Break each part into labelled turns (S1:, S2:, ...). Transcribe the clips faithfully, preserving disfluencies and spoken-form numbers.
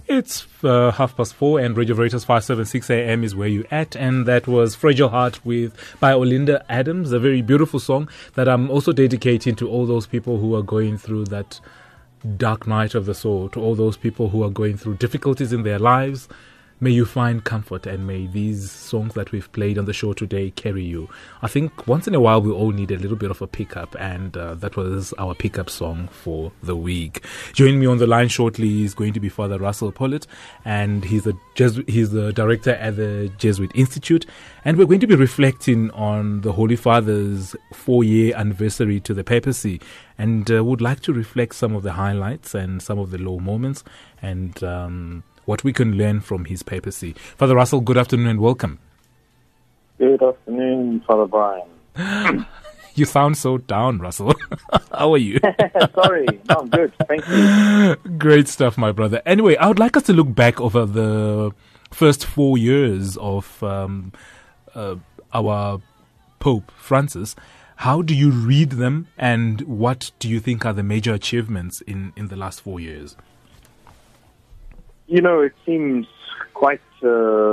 S1: It's uh, half past four, and Radio Veritas five seventy-six A M is where you at, and that was Fragile Heart with by Olinda Adams, a very beautiful song that I'm also dedicating to all those people who are going through that dark night of the soul, to all those people who are going through difficulties in their lives. May you find comfort, and may these songs that we've played on the show today carry you. I think once in a while we all need a little bit of a pickup, and uh, that was our pickup song for the week. Joining me on the line shortly is going to be Father Russell Pollitt, and he's a Jesuit, he's the director at the Jesuit Institute, and we're going to be reflecting on the Holy Father's four-year anniversary to the papacy, and uh, would like to reflect some of the highlights and some of the low moments, and um, what we can learn from his papacy. Father Russell, good afternoon and welcome.
S2: Good afternoon, Father Brian.
S1: You sound so down, Russell. How are you?
S2: Sorry, no, I'm good. Thank you.
S1: Great stuff, my brother. Anyway, I would like us to look back over the first four years of um, uh, our Pope Francis. How do you read them, and what do you think are the major achievements in, in the last four years?
S2: You know, it seems quite uh,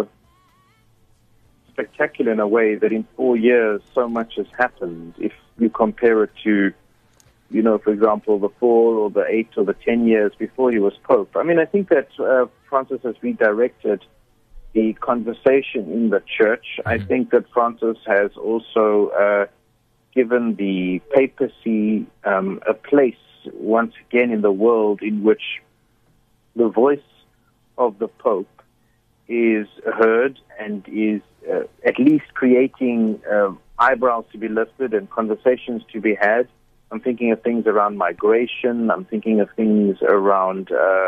S2: spectacular in a way that in four years so much has happened. If you compare it to, you know, for example, the four or the eight or the ten years before he was Pope. I mean, I think that uh, Francis has redirected the conversation in the church. Mm-hmm. I think that Francis has also uh, given the papacy um, a place once again in the world in which the voice of the Pope is heard and is uh, at least creating uh, eyebrows to be lifted and conversations to be had. I'm thinking of things around migration. I'm thinking of things around uh,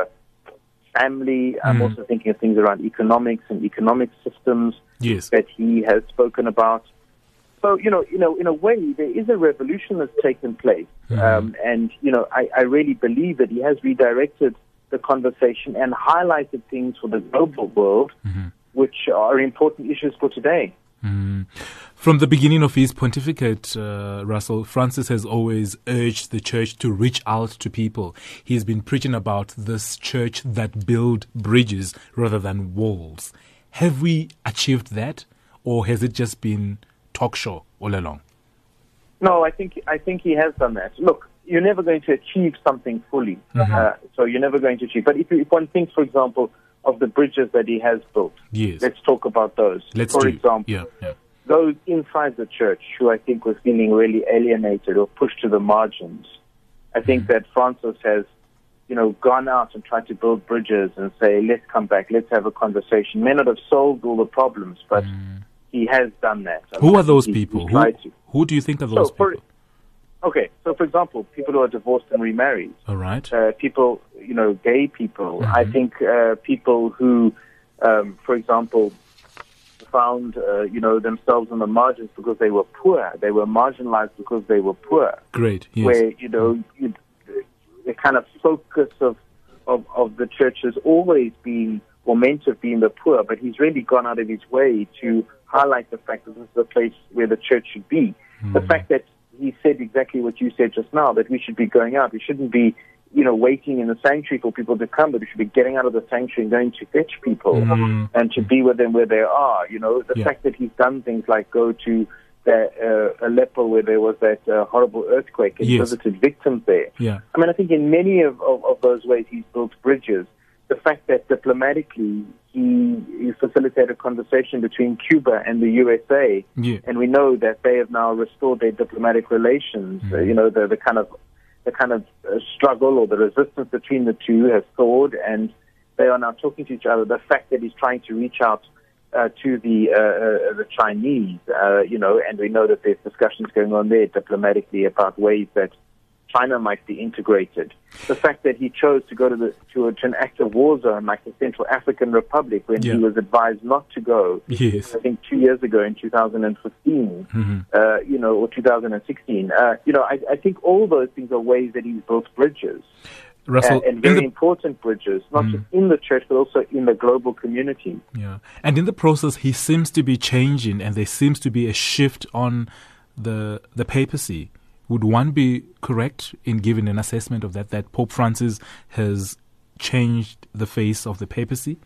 S2: family. Mm. I'm also thinking of things around economics and economic systems
S1: yes.
S2: that he has spoken about. So, you know, you know, in a way, there is a revolution that's taken place. Mm. Um, and, you know, I, I really believe that he has redirected the conversation and highlighted things for the global world, mm-hmm. which are important issues for today.
S1: Mm. From the beginning of his pontificate, uh, Russell, Francis has always urged the church to reach out to people. He's been preaching about this church that build bridges rather than walls. Have we achieved that, or has it just been talk show all along?
S2: No, I think I think he has done that. Look, you're never going to achieve something fully. Mm-hmm. Uh, so you're never going to achieve. But if, if one thinks, for example, of the bridges that he has built,
S1: yes.
S2: let's talk about those.
S1: Let's
S2: for
S1: do.
S2: example,
S1: yeah, yeah.
S2: those inside the church who I think were feeling really alienated or pushed to the margins. I think mm-hmm. that Francis has, you know, gone out and tried to build bridges and say, let's come back, let's have a conversation. May not have solved all the problems, but mm. he has done that. I
S1: who
S2: mean,
S1: are those
S2: he,
S1: people?
S2: He
S1: who,
S2: to.
S1: who do you think are those
S2: so for,
S1: people?
S2: Okay, so for example, people who are divorced and remarried.
S1: All right.
S2: Uh, people, you know, gay people.
S1: Mm-hmm.
S2: I think uh, people who, um, for example, found, uh, you know, themselves on the margins because they were poor. They were marginalized because they were poor.
S1: Great, yes.
S2: Where, you know, you, the kind of focus of, of, of the church has always been, or meant to have been, the poor, but he's really gone out of his way to highlight the fact that this is a place where the church should be. Mm-hmm. The fact that he said exactly what you said just now, that we should be going out. We shouldn't be, you know, waiting in the sanctuary for people to come, but we should be getting out of the sanctuary and going to fetch people mm. and to be with them where they are. You know, the yeah. fact that he's done things like go to the, uh, Aleppo where there was that uh, horrible earthquake and
S1: yes.
S2: visited victims there.
S1: Yeah.
S2: I mean, I think in many of, of, of those ways he's built bridges. The fact that diplomatically he, he facilitated a conversation between Cuba and the U S A,
S1: yeah.
S2: and we know that they have now restored their diplomatic relations. Mm. Uh, you know, the, the kind of the kind of uh, struggle or the resistance between the two has thawed, and they are now talking to each other. The fact that he's trying to reach out uh, to the uh, uh, the Chinese, uh, you know, and we know that there's discussions going on there diplomatically about ways that China might be integrated. The fact that he chose to go to, the, to, a, to an active war zone like the Central African Republic when yeah. he was advised not to go,
S1: yes.
S2: I think two years ago in two thousand fifteen, mm-hmm. uh, you know, or two thousand sixteen. Uh, you know, I, I think all those things are ways that he's built bridges.
S1: Russell,
S2: and, and very
S1: the,
S2: important bridges, not
S1: mm.
S2: just in the church, but also in the global community.
S1: Yeah, and in the process, he seems to be changing, and there seems to be a shift on the the papacy. Would one be correct in giving an assessment of that, that Pope Francis has changed the face of the papacy?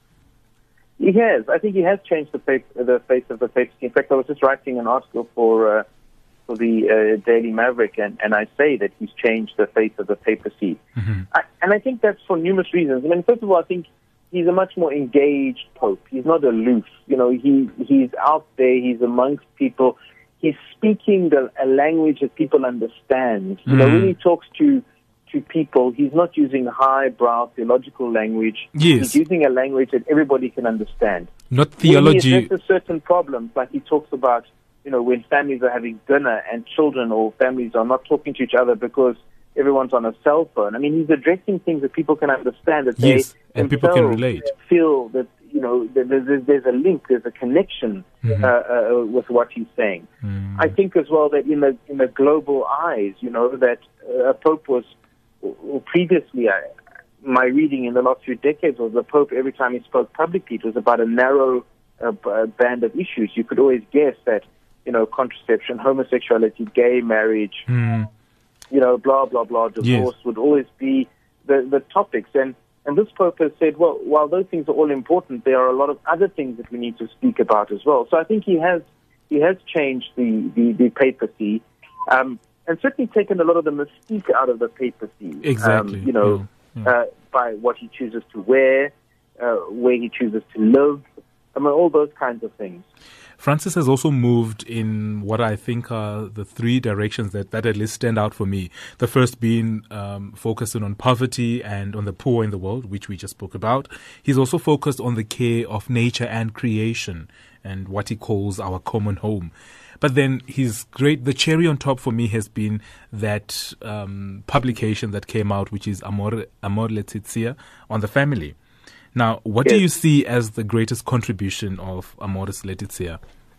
S2: He has. I think he has changed the face, the face of the papacy. In fact, I was just writing an article for uh, for the uh, Daily Maverick, and, and I say that he's changed the face of the papacy. Mm-hmm. I, and I think that's for numerous reasons. I mean, first of all, I think he's a much more engaged pope. He's not aloof. You know, he he's out there. He's amongst people. He's speaking the, a language that people understand. You mm. know, when he talks to to people, he's not using highbrow theological language.
S1: Yes.
S2: He's using a language that everybody can understand.
S1: Not theology.
S2: When he addresses certain problems, like he talks about, you know, when families are having dinner and children or families are not talking to each other because everyone's on a cell phone. I mean, he's addressing things that people can understand, that
S1: yes,
S2: they
S1: and people can relate.
S2: Feel that, you know, there's, there's a link, there's a connection mm-hmm. uh, uh, with what he's saying. Mm. I think as well that in the in the global eyes, you know, that uh, a pope was, or previously, I, my reading in the last few decades was the pope, every time he spoke publicly, it was about a narrow uh, band of issues. You could always guess that, you know, contraception, homosexuality, gay marriage, mm. you know, blah, blah, blah, divorce yes. would always be the, the topics. And And this Pope has said, well, while those things are all important, there are a lot of other things that we need to speak about as well. So I think he has he has changed the, the, the papacy um, and certainly taken a lot of the mystique out of the papacy.
S1: Exactly.
S2: Um, you know, yeah. Yeah. Uh, by what he chooses to wear, uh, where he chooses to live, I mean, all those kinds of things.
S1: Francis has also moved in what I think are the three directions that, that at least stand out for me. The first being um, focusing on poverty and on the poor in the world, which we just spoke about. He's also focused on the care of nature and creation and what he calls our common home. But then his great, the cherry on top for me has been that um, publication that came out, which is Amor, Amor Laetitia, on the family. Now, what yes. do you see as the greatest contribution of Amoris Laetitia?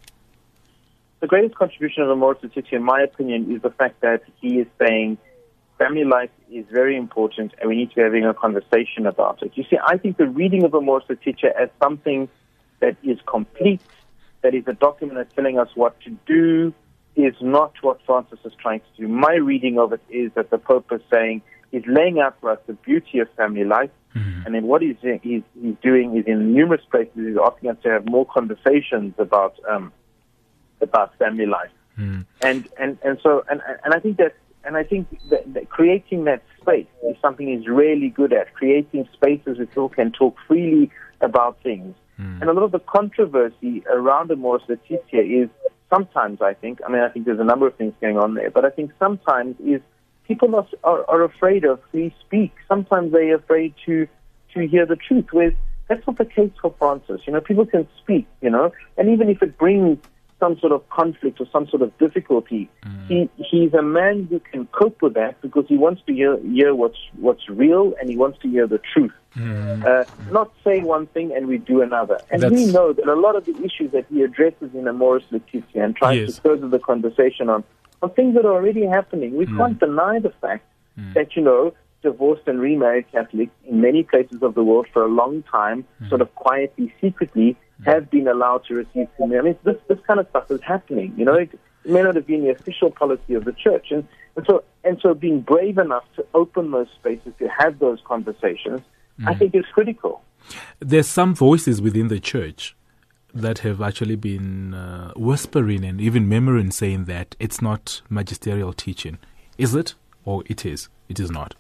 S2: The greatest contribution of Amoris Laetitia, in my opinion, is the fact that he is saying family life is very important and we need to be having a conversation about it. You see, I think the reading of Amoris Laetitia as something that is complete, that is a document that's telling us what to do, is not what Francis is trying to do. My reading of it is that the Pope is saying, he's laying out for us the beauty of family life. Mm-hmm. And then what he's, he's, he's doing is in numerous places, he's asking us to have more conversations about um, about family life. Mm. And, and, and so, and, and I think that, and I think that, that creating that space is something he's really good at, creating spaces where people can talk freely about things. Mm. And a lot of the controversy around Amoris Laetitia is sometimes, I think, I mean, I think there's a number of things going on there, but I think sometimes is people are, are, are afraid of free speech. Sometimes they're afraid to, to hear the truth, whereas that's not the case for Francis. You know, people can speak, you know, and even if it brings some sort of conflict or some sort of difficulty, mm. he he's a man who can cope with that because he wants to hear, hear what's what's real and he wants to hear the truth. Mm. Uh, not say one thing and we do another. And That's... we know that a lot of the issues that he addresses in Amoris Laetitia and tries yes. to further the conversation on are things that are already happening. We mm. can't deny the fact mm. that, you know, divorced and remarried Catholics in many places of the world for a long time, mm. sort of quietly, secretly, mm. have been allowed to receive communion. I mean, this, this kind of stuff is happening. You know, it, it may not have been the official policy of the church. And, and so and so being brave enough to open those spaces, to have those conversations, mm. I think is critical.
S1: There's some voices within the church that have actually been uh, whispering and even murmuring, saying that it's not magisterial teaching. Is it? Or it is? It is not?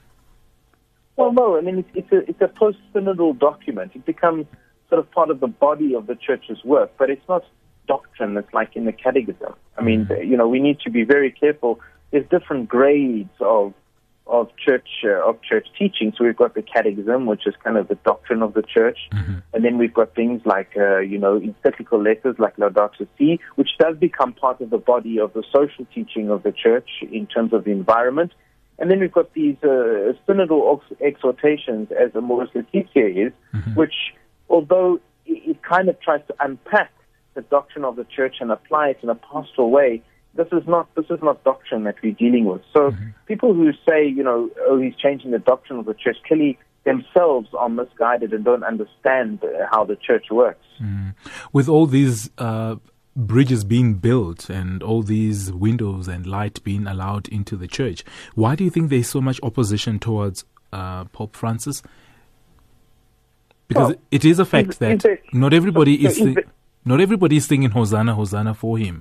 S2: Well, no. I mean, it's, it's a, it's a post-synodal document. It becomes sort of part of the body of the church's work, but it's not doctrine. It's like in the catechism. I mean, mm. you know, we need to be very careful. There's different grades of of church uh, of church teaching. So we've got the catechism, which is kind of the doctrine of the church, mm-hmm. and then we've got things like uh, you know encyclical letters like Laudato Si, which does become part of the body of the social teaching of the church in terms of the environment. And then we've got these uh, synodal exhortations, as Amoris Laetitia is, mm-hmm. which, although it, it kind of tries to unpack the doctrine of the church and apply it in a pastoral way, this is not this is not doctrine that we're dealing with. So mm-hmm. people who say, you know, oh, he's changing the doctrine of the church, clearly themselves are misguided and don't understand how the church works.
S1: Mm. With all these uh, bridges being built and all these windows and light being allowed into the church, why do you think there's so much opposition towards uh, Pope Francis? Because
S2: well,
S1: it is a fact
S2: is,
S1: that
S2: is there,
S1: not everybody
S2: so,
S1: is
S2: so is
S1: sing, not everybody is singing Hosanna, Hosanna for him.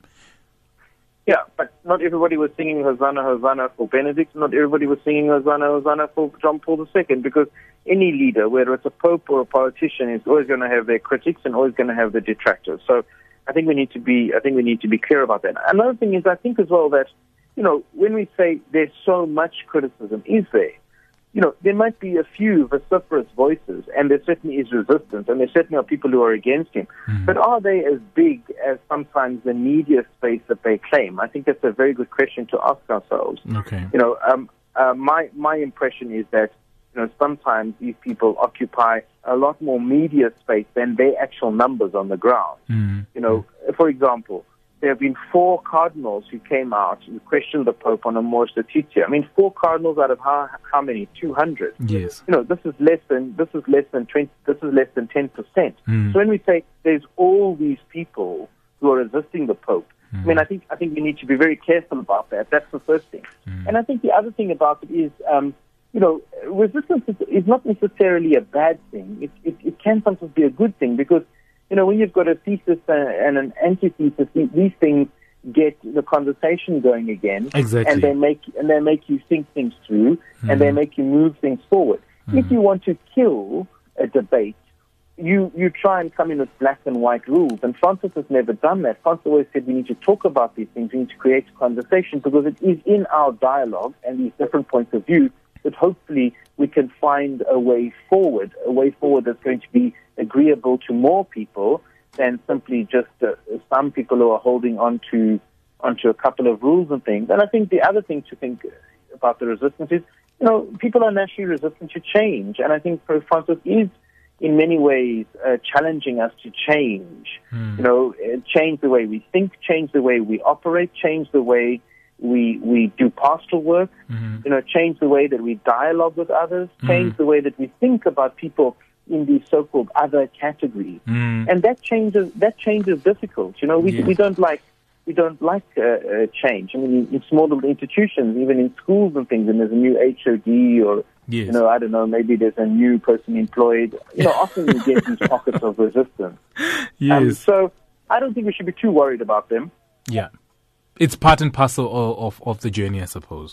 S2: Yeah, but not everybody was singing Hosanna, Hosanna for Benedict. Not everybody was singing Hosanna, Hosanna for John Paul the Second, because any leader, whether it's a pope or a politician, is always going to have their critics and always going to have their detractors. So I think we need to be, I think we need to be clear about that. Another thing is, I think as well that, you know, when we say there's so much criticism, is there? You know, there might be a few vociferous voices, and there certainly is resistance, and there certainly are people who are against him. Mm-hmm. But are they as big as sometimes the media space that they claim? I think that's a very good question to ask ourselves.
S1: Okay.
S2: You know, um, uh, my my impression is that, you know, sometimes these people occupy a lot more media space than their actual numbers on the ground.
S1: Mm-hmm.
S2: You know, for example, there have been four cardinals who came out and questioned the Pope on Amoris Laetitia. I mean, four cardinals out of how how many? Two hundred.
S1: Yes.
S2: You know, this is less than this is less than twenty. This is less than ten percent.
S1: Mm.
S2: So when we say there's all these people who are resisting the Pope,
S1: mm.
S2: I mean, I think I think we need to be very careful about that. That's the first thing.
S1: Mm.
S2: And I think the other thing about it is, um, you know, resistance is, is not necessarily a bad thing. It, it it can sometimes be a good thing, because, you know, when you've got a thesis and an antithesis, these things get the conversation going again.
S1: Exactly.
S2: And they make and they make you think things through, mm-hmm. and they make you move things forward. Mm-hmm. If you want to kill a debate, you you try and come in with black and white rules. And Francis has never done that. Francis always said we need to talk about these things. We need to create a conversation, because it is in our dialogue and these different points of view that hopefully we can find a way forward, a way forward that's going to be agreeable to more people than simply just uh, some people who are holding on to onto a couple of rules and things. And I think the other thing to think about the resistance is, you know, people are naturally resistant to change. And I think Pope Francis is, in many ways, uh, challenging us to change. Mm. You know, uh, change the way we think, change the way we operate, change the way we we do pastoral work, mm-hmm. you know, change the way that we dialogue with others, change mm. the way that we think about people in these so-called other categories, mm. and that changes. That change is difficult. You know, we yes. we don't like we don't like uh, uh, change. I mean, in small little institutions, even in schools and things, and there's a new H O D or yes. you know, I don't know, maybe there's a new person employed. You know, often you get these pockets of resistance.
S1: Yes.
S2: Um, so I don't think we should be too worried about them.
S1: Yeah, it's part and parcel of of, of the journey, I suppose.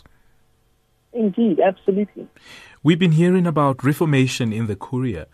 S2: Indeed, absolutely.
S1: We've been hearing about reformation in the Curia.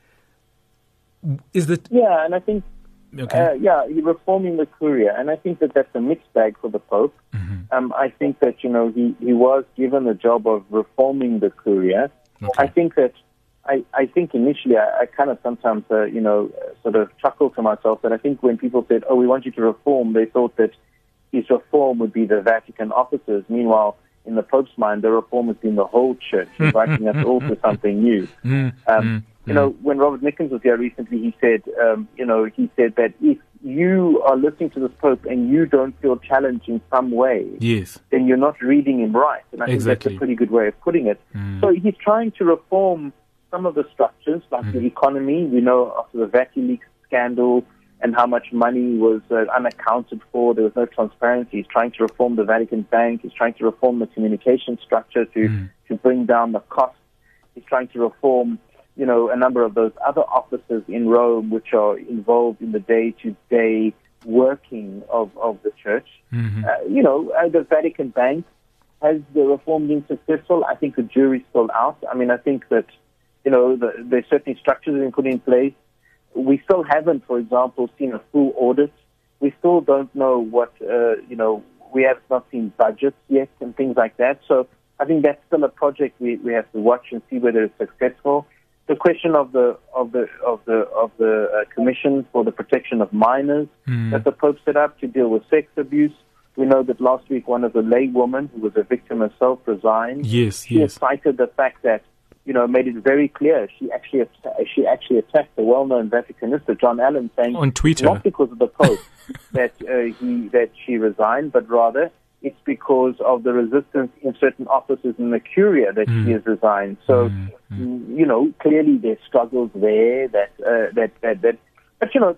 S1: Is that
S2: yeah, and I think okay. uh, yeah, you're reforming the Curia, and I think that that's a mixed bag for the Pope. Mm-hmm. Um, I think that, you know, he, he was given the job of reforming the Curia. Okay. I think that I, I think initially I, I kind of sometimes uh, you know sort of chuckle to myself that I think when people said, "Oh, we want you to reform," they thought that his reform would be the Vatican officers. Meanwhile, in the Pope's mind, the reform has been the whole church, inviting us all to something new. Mm, um, mm, you mm. know, when Robert Nickens was here recently, he said, um, you know, he said that if you are listening to this Pope and you don't feel challenged in some way,
S1: yes.
S2: then you're not reading him right. And I
S1: exactly.
S2: think that's a pretty good way of putting it. Mm. So he's trying to reform some of the structures, like mm. the economy. We know after the VatiLeaks scandal and how much money was uh, unaccounted for, there was no transparency. He's trying to reform the Vatican Bank. He's trying to reform the communication structure to, mm. to bring down the costs. He's trying to reform, you know, a number of those other offices in Rome which are involved in the day-to-day working of, of the church. Mm-hmm. Uh, you know, uh, the Vatican Bank, has the reform been successful? I think the jury's still out. I mean, I think that, you know, the, there's certainly structures that have been put in place. We still haven't, for example, seen a full audit. We still don't know what, uh, you know, we have not seen budgets yet and things like that. So I think that's still a project we, we have to watch and see whether it's successful. The question of the of the of the of the uh, Commission for the Protection of Minors mm. that the Pope set up to deal with sex abuse. We know that last week one of the lay women who was a victim herself resigned.
S1: Yes,
S2: she
S1: yes.
S2: cited the fact that, you know, made it very clear she actually she actually attacked the well-known Vaticanista John Allen, saying
S1: on Twitter,
S2: not because of the Pope that uh, he that she resigned, but rather it's because of the resistance in certain offices in the Curia that mm. she has resigned. So, mm. Mm. you know, clearly there's struggles there. That uh, that that that, but you know,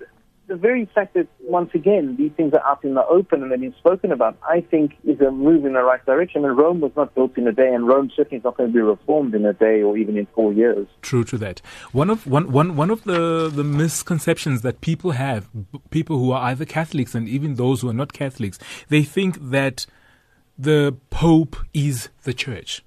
S2: the very fact that, once again, these things are out in the open and they've been spoken about, I think is a move in the right direction. And Rome was not built in a day, and Rome certainly is not going to be reformed in a day or even in four years.
S1: True to that. One of one, one, one of the, the misconceptions that people have, people who are either Catholics and even those who are not Catholics, they think that the Pope is the Church.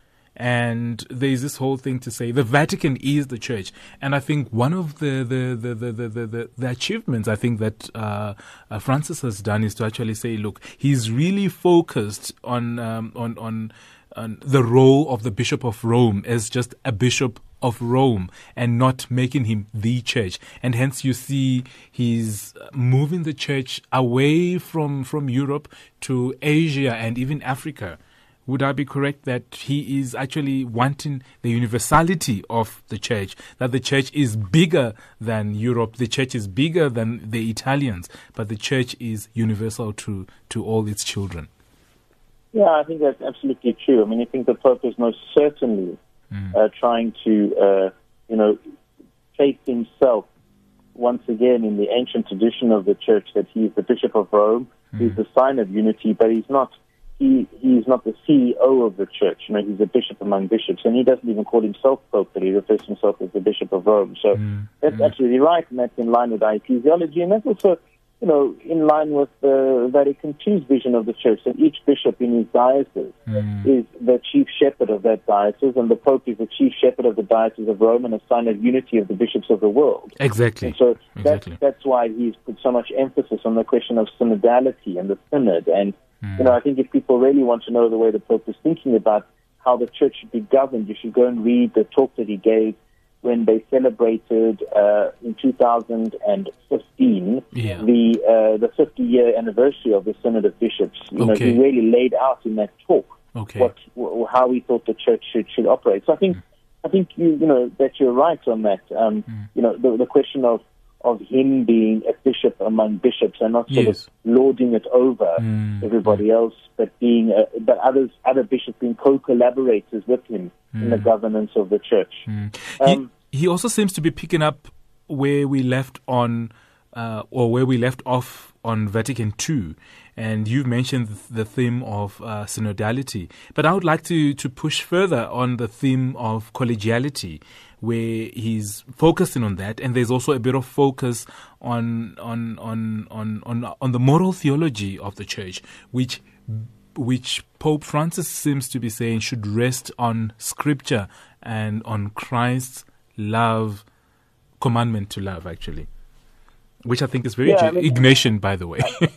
S1: And there's this whole thing to say the Vatican is the Church. And I think one of the the the the the, the, the, the achievements I think that uh, uh, Francis has done is to actually say, look, he's really focused on um, on on on the role of the Bishop of Rome as just a bishop of Rome and not making him the Church. And hence you see he's moving the Church away from from Europe to Asia and even Africa. Would I be correct that he is actually wanting the universality of the Church, that the Church is bigger than Europe, the Church is bigger than the Italians, but the Church is universal to, to all its children?
S2: Yeah, I think that's absolutely true. I mean, I think the Pope is most certainly mm. uh, trying to, uh, you know, place himself once again in the ancient tradition of the Church, that he's the Bishop of Rome, mm. he's the sign of unity, but he's not He he's not the C E O of the Church. You know, he's a bishop among bishops, and he doesn't even call himself Pope, but he refers to himself as the Bishop of Rome. So mm, that's mm. absolutely right, and that's in line with our ecclesiology, and that's also, you know, in line with the Vatican two's vision of the Church, that each bishop in his diocese mm. is the chief shepherd of that diocese, and the Pope is the chief shepherd of the Diocese of Rome and a sign of unity of the bishops of the world.
S1: Exactly.
S2: And so
S1: exactly.
S2: That's, that's why he's put so much emphasis on the question of synodality and the synod. And You know, I think if people really want to know the way the Pope is thinking about how the Church should be governed, you should go and read the talk that he gave when they celebrated uh, in two thousand fifteen
S1: yeah.
S2: the uh, the fifty-year anniversary of the Synod of Bishops. You know,
S1: okay.
S2: he really laid out in that talk
S1: okay.
S2: what w- how he thought the Church should should operate. So I think mm. I think you you know that you're right on that. Um, mm. You know, the the question of of him being a bishop among bishops and not sort
S1: yes.
S2: of lording it over
S1: mm.
S2: everybody else, but being a, but others other bishops being co-collaborators with him mm. in the governance of the Church.
S1: Mm.
S2: Um,
S1: he, he also seems to be picking up where we left on, uh, or where we left off on Vatican two. And you've mentioned the theme of uh, synodality. But I would like to, to push further on the theme of collegiality, where he's focusing on that. And there's also a bit of focus on on on on on, on the moral theology of the Church, which which Pope Francis seems to be saying should rest on Scripture and on Christ's love, commandment to love, actually. Which I think is very
S2: yeah,
S1: I mean, Ignatian, by the way.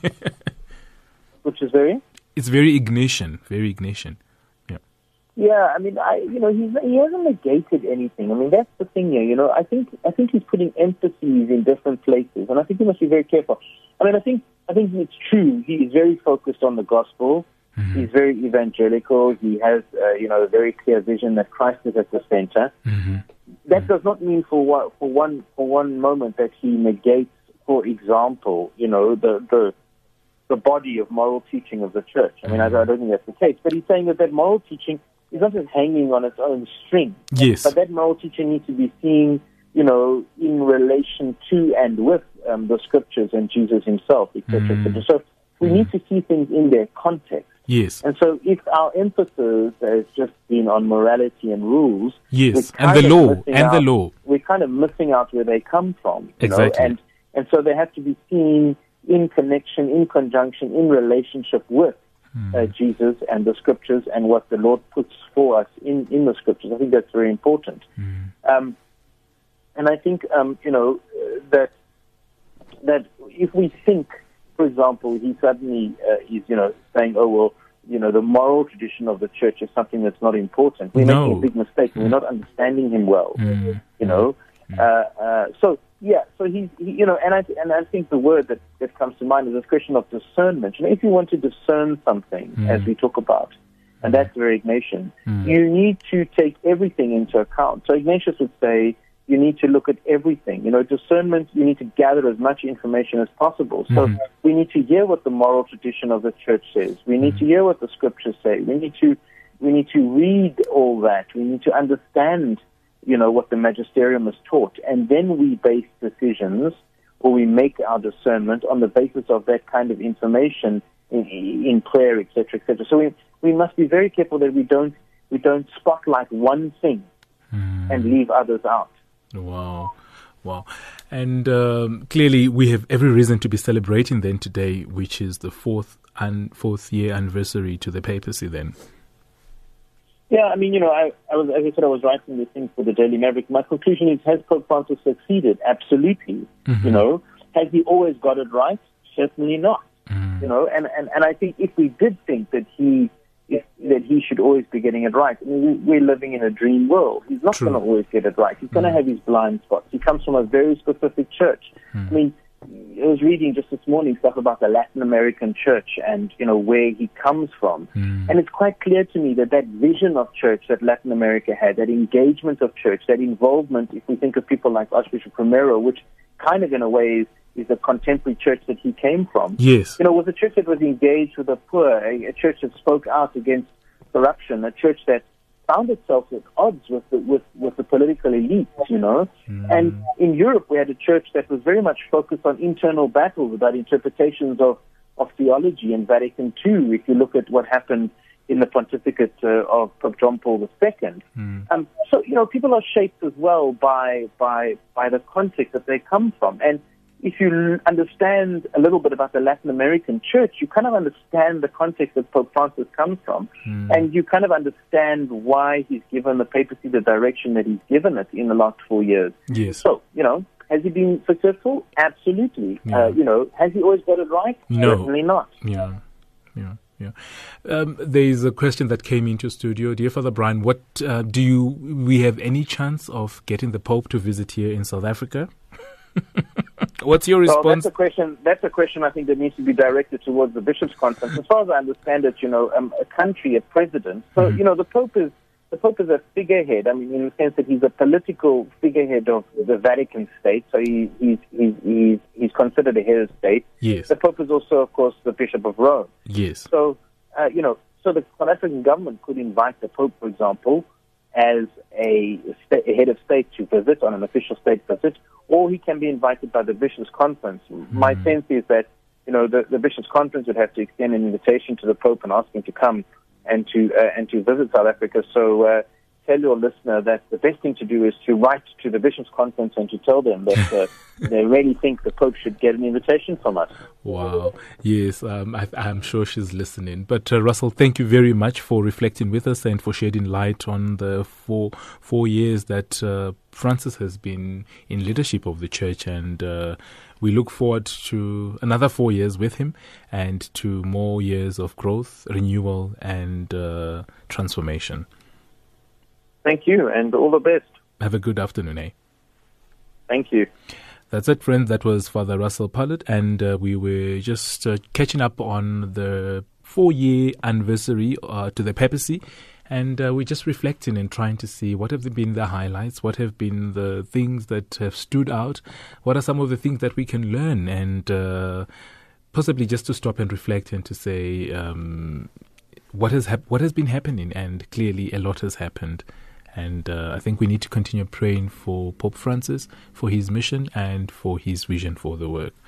S2: Which is very?
S1: It's very Ignatian, very Ignatian. Yeah.
S2: Yeah, I mean, I you know, he's he hasn't negated anything. I mean, that's the thing here. You know, I think I think he's putting emphases in different places, and I think he must be very careful. I mean, I think I think it's true. He is very focused on the gospel. Mm-hmm. He's very evangelical. He has, uh, you know, a very clear vision that Christ is at the center.
S1: Mm-hmm.
S2: That
S1: mm-hmm.
S2: does not mean for one for one for one moment that he negates, for example, you know, the the the body of moral teaching of the Church. I mean, mm-hmm. I, I don't think that's the case. But he's saying that that moral teaching is not just hanging on its own string.
S1: Yes.
S2: But that moral teaching needs to be seen, you know, in relation to and with um, the Scriptures and Jesus himself, et cetera, mm-hmm. et cetera. So we mm-hmm. need to see things in their context.
S1: Yes.
S2: And so if our emphasis has just been on morality and rules,
S1: yes, and the law, and
S2: out,
S1: the law,
S2: we're kind of missing out where they come from. You
S1: exactly.
S2: know? And and so they have to be seen in connection, in conjunction, in relationship with mm. uh, Jesus and the Scriptures and what the Lord puts for us in, in the Scriptures. I think that's very important.
S1: Mm.
S2: Um, and I think, um, you know, uh, that that if we think, for example, he suddenly uh, is, you know, saying, oh, well, you know, the moral tradition of the Church is something that's not important. We're
S1: no.
S2: making a big mistake. Mm. We're not understanding him well,
S1: mm.
S2: you know. Mm. Uh, uh, so, yeah, so he's, he, you know, and I and I think the word that, that comes to mind is this question of discernment. You know, if you want to discern something, mm. as we talk about, and that's very Ignatian, mm. you need to take everything into account. So Ignatius would say you need to look at everything. You know, discernment, you need to gather as much information as possible. So mm. we need to hear what the moral tradition of the Church says. We need mm. to hear what the Scriptures say. We need to we need to read all that. We need to understand, you know, what the magisterium has taught, and then we base decisions or we make our discernment on the basis of that kind of information in, in prayer, et cetera, et cetera. So we we must be very careful that we don't we don't spotlight one thing mm. and leave others out.
S1: Wow. Wow. And um, clearly we have every reason to be celebrating then today, which is the fourth and fourth year anniversary to the papacy then.
S2: Yeah, I mean, you know, I, I was, as I said, I was writing this thing for the Daily Maverick. My conclusion is, has Pope Francis succeeded? Absolutely. Mm-hmm. You know, has he always got it right? Certainly not. Mm-hmm. You know, and, and, and I think if we did think that he if, that he should always be getting it right, I mean, we're living in a dream world. He's not going to always get it right. He's going to mm-hmm. have his blind spots. He comes from a very specific church. Mm-hmm. I mean, I was reading just this morning stuff about the Latin American church and, you know, where he comes from. Mm. And it's quite clear to me that that vision of church that Latin America had, that engagement of church, that involvement, if we think of people like Archbishop Romero, which kind of in a way is, is the contemporary church that he came from.
S1: Yes.
S2: You know, was a church that was engaged with the poor, a, a church that spoke out against corruption, a church that found itself at odds with the, with, with the political elite, you know. Mm. And in Europe, we had a church that was very much focused on internal battles about interpretations of, of theology. In Vatican Two, if you look at what happened in the pontificate uh, of Pope John Paul the Second. Mm. Um, so, you know, people are shaped as well by, by, by the context that they come from. And if you understand a little bit about the Latin American church, you kind of understand the context that Pope Francis comes from, mm. and you kind of understand why he's given the papacy the direction that he's given it in the last four years.
S1: Yes.
S2: So, you know, has he been successful? Absolutely. Yeah. Uh, you know, has he always got it right?
S1: No.
S2: Certainly not.
S1: Yeah, yeah. Yeah, um, there is a question that came into studio, dear Father Brian. What uh, do you? We have any chance of getting the Pope to visit here in South Africa? What's your response?
S2: Well, that's a question. That's a question I think that needs to be directed towards the Bishops' Conference. As far as I understand it, you know, um, a country, a president. So, mm-hmm. you know, the Pope is the Pope is a figurehead. I mean, in the sense that he's a political figurehead of the Vatican state. So he, he's he's he's he's considered a head of state.
S1: Yes.
S2: The Pope is also, of course, the Bishop of Rome.
S1: Yes.
S2: So, uh, you know, so the South African government could invite the Pope, for example, as a, sta- a head of state to visit on an official state visit, or he can be invited by the Bishops' Conference. Mm-hmm. My sense is that, you know, the, the Bishops' Conference would have to extend an invitation to the Pope and ask him to come and to uh, and to visit South Africa. So uh, tell your listener that the best thing to do is to write to the Bishops' Conference and to tell them that uh, they really think the Pope should get an invitation from us.
S1: Wow. Yes, um, I, I'm sure she's listening. But uh, Russell, thank you very much for reflecting with us and for shedding light on the four four years that uh, Francis has been in leadership of the Church, and uh, we look forward to another four years with him and to more years of growth, renewal, and uh, transformation.
S2: Thank you, and all the best.
S1: Have a good afternoon, eh?
S2: Thank you.
S1: That's it, friends. That was Father Russell Pullett, and uh, we were just uh, catching up on the four-year anniversary uh, to the papacy, and uh, we're just reflecting and trying to see what have been the highlights, what have been the things that have stood out, what are some of the things that we can learn, and uh, possibly just to stop and reflect and to say um, what has hap- what has been happening, and clearly a lot has happened. And uh, I think we need to continue praying for Pope Francis, for his mission, and for his vision for the work.